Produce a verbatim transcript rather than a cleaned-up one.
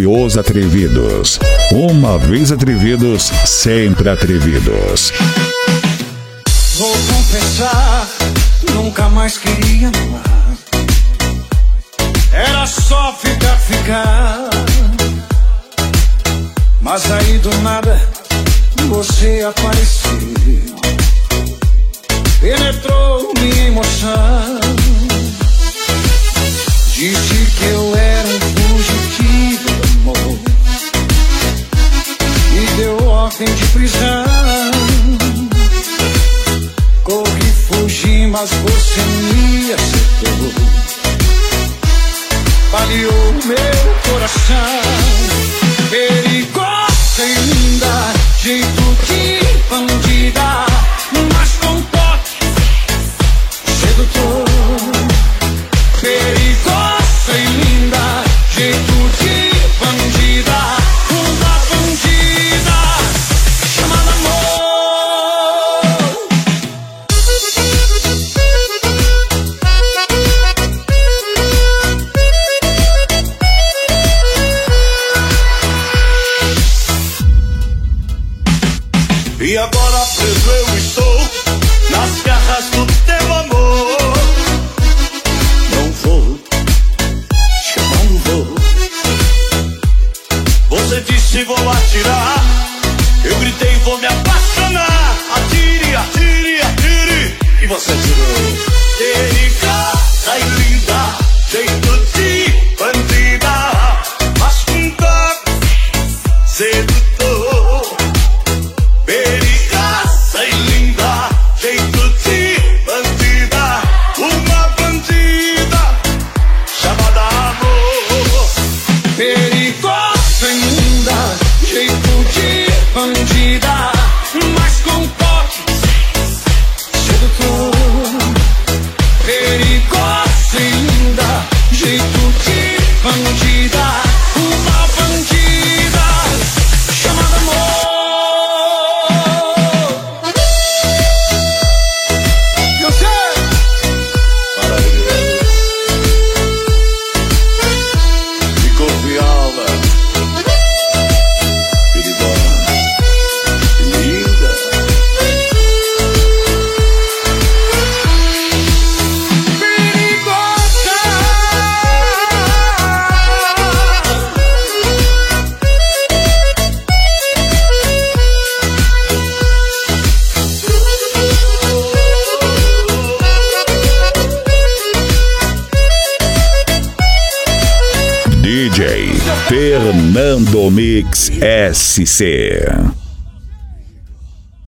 Os Atrevidos. Uma vez atrevidos, sempre atrevidos. Vou confessar, nunca mais queria amar. Era só ficar, ficar. Mas aí do nada você apareceu, penetrou minha emoção. Disse que eu era um fugitivo do amor, me deu ordem de prisão. Corri, fugi, mas você me acertou, baleou meu coração. Perigosa e linda, jeito de bandida, mas com toque sedutor. Perigosa e linda, jeito de bandida, uma bandida chamada amor. E agora preso eu estou nas garras do teu amor. Não vou, chamar não vou. Você disse vou atirar, eu gritei vou me apaixonar. Atire, atire, atire, e você atirou. Perigosa e linda, jeito de bandida, mas com toque sedutor. Perigosa e linda, jeito de bandida, uma bandida chamada amor. Perigosa e linda, jeito de bandida, mas com toque sedutor. Perigosa e linda, jeito de bandida, uma bandida chamada amor. D J Fernando Mix S C.